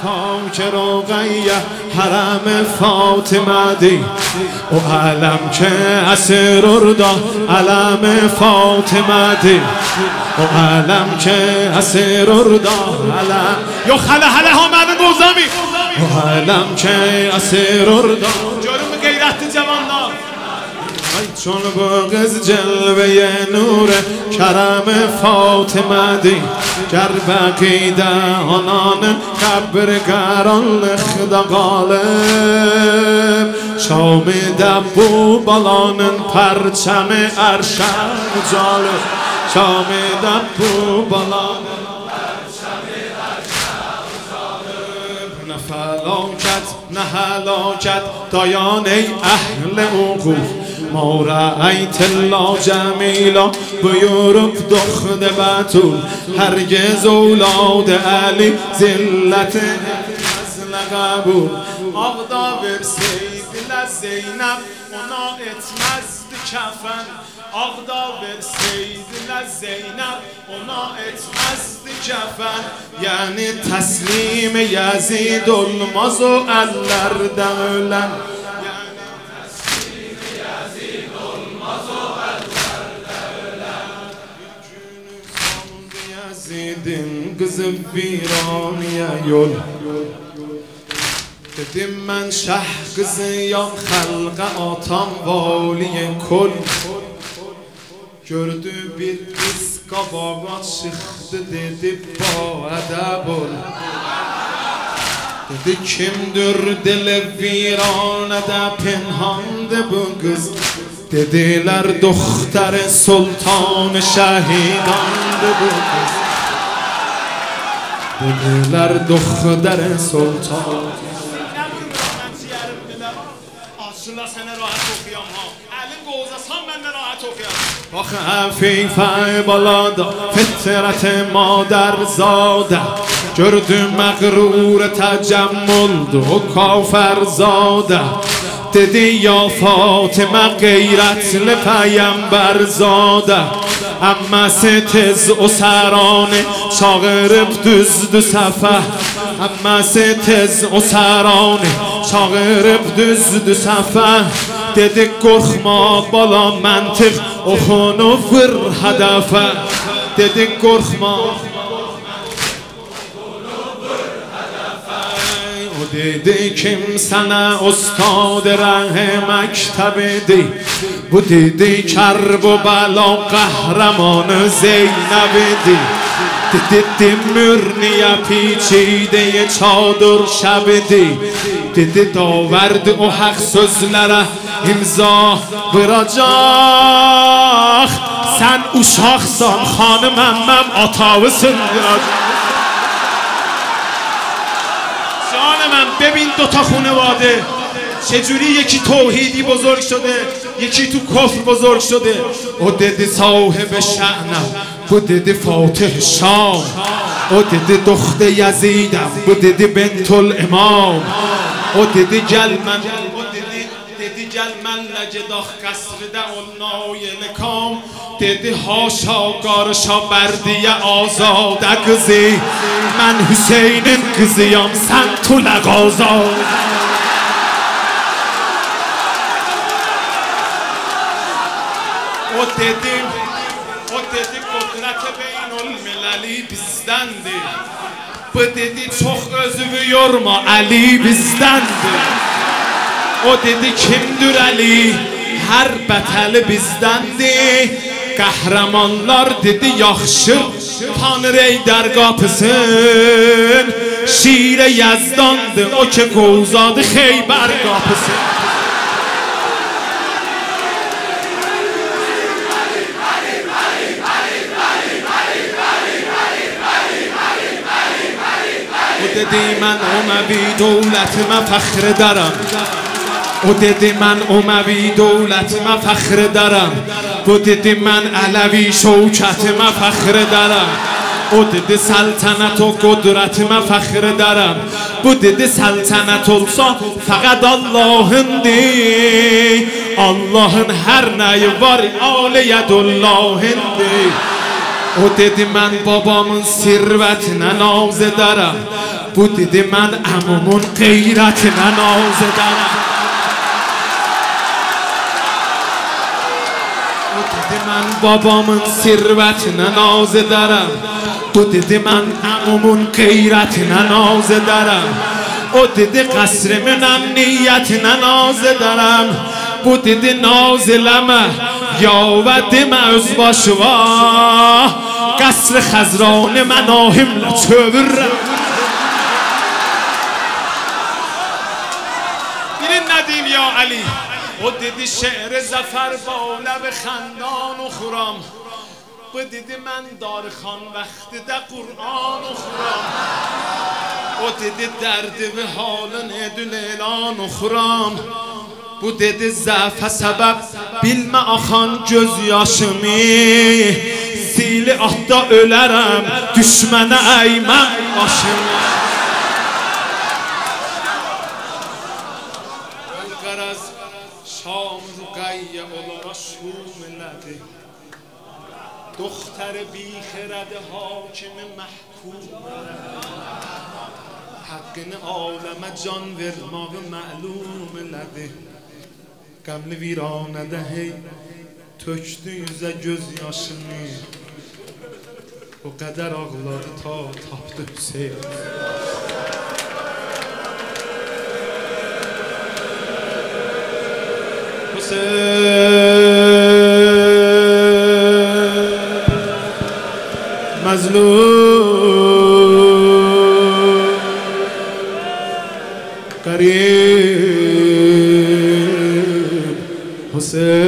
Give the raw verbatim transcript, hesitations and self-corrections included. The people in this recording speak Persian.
خاک رقیه حرم فاطمه دی و علم که اسر اردا علم فاطمه دی و علم که اسر اردا علم یا خله حله ها من گوزمی و علم که اسر اردا جلوم غیرت جوانان چون بغز جلوه نور کرم فاطمه دی گر بقیده آنان قبرگران خدا غالب شام دبو بالانن پرچم ارشم جالب شام دبو بالانن پرچم ارشم جالب نه فلاکت نه هلاکت دایان ای اهل عقوق ما رأیت الله جمیلا بیورب دخد بطول هرگز اولاد علی زلت نزل قبول آغدا ورسید لزینب اونا اتمزد کفن آغدا ورسید لزینب اونا اتمزد کفن یعنی تسلیم یزید الماز و اللر دولن Din kızı viraniye yol Dedim ben şah kızıyam halqa atam valiye kol Gördü bir kız kabağa çıktı dedi ba edeb ol Dedi kimdir dili viranede pinhandı bu kız Dediler doktor sultan şehidandı bu kız Dediler doktor sultan Aslında sana rahat okuyam ha Elin qozasan ben de rahat okuyam Bax əfifə balada Fitrət madər zadə Gördüm məqrur təcəmmüldü O kafər zadə Dedi ya Fatıma qeyrətli peyğəmbər zadə Əmməsi tez o sərani çağırıb düzdü səfə Əmməsi tez o sərani çağırıb düzdü səfə Dedi qorxma bala məntiq oxunu vır hədəfə Dedi qorxma Dedi kim sana ustad ره مکتبی Bu dedi کرب و بلا قهرمان زینبی Dedi mürniye پیچیده çadır şəbidi Dedi daverdi o haq sözlərə imza vuracaq Sən uşaqsan xanım əmməm atavısın من ببین دوتا خانواده چجوری یکی توحیدی بزرگ شده یکی تو کفر بزرگ شده او دیدی صاحب شأنم او دیدی فاتح شام او دیدی دخت یزیدم او دیدی بنت الامام او دیدی گل من دیدی گل من لجداخ قصرده اولنای لکام دیدی هاشا قارشا بردی آزاده قزی من حسین'in kızıyam sen tule gaza O dedim O dedi kudret beynülmelali bizdendi Bu dedi çok özümü yorma Ali bizdendi O dedi kimdir Ali her beteli bizdendi Qəhrəmanlar dedi yaxşı Tanrı ey dər qapısın Şirə Yəzdandır o ki qovzadı Xeybər qapısın O dedi mən Uməvi dövlətimə fəxr edərəm O dedi mən Uməvi dövlətimə fəxr edərəm Bu dedi mən Ələvi şövkətimə fəxr edərəm O dedi səltənət o qudrətimə fəxr edərəm Bu dedi səltənət olsa fəqət Allahındır Allahın hər nəyi var aliyyədullahındır O dedi mən babamın sirvətinə naz edərəm بود دیده من عمومون غیرت ننازه دارم بود دیده من بابامون ثروت ننازه دارم بود دیده من عمومون غیرت ننازه دارم بود دیده قصر منم نیت ننازه دارم بود دیده نازلمه یا ودم از باشوا قصر خزران مناهم لچور بیرین ندیم یا علی و دیدی شعر زفر با لب خندان و خورام و دیدی من دار خان وقت ده قرآن و خورام و دیدی درد به حال ندل اعلان و خورام bu dedi zəfə səbəb bilmə axan göz yaşımı Sili atda ölərəm düşmənə əyməm başımı Qaraz şam rüqəyyə olara şum elədi Doxtər bixirədi hakimi məhkum Haqqını aləmə can vermağı məlum elədi Qəmli viranədə hey tökdü yüzə göz yaşını O qədər ağladı ta tapdı Hüseyin Hüseyin Məzlum Qarib Hüseyin